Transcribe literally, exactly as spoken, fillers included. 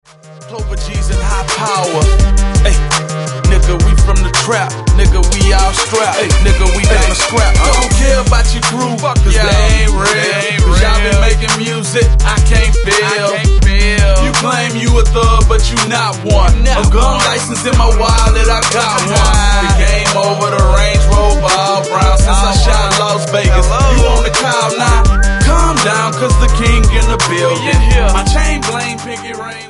Clover G's and high power. Hey, nigga, we from the trap. Nigga, we all strapped. Hey, nigga, we down to scrap. I don't care about your crew, cause yeah, they ain't real. Cause y'all been making music, I can't feel. I can't feel. You claim you a thug, but you not one. A gun license in my wallet, I got one. The game over, the Range Rover all brown. Since I shot Las Vegas, you on the cloud now. Calm down, cause the king in the building. My chain blame, pinky rain.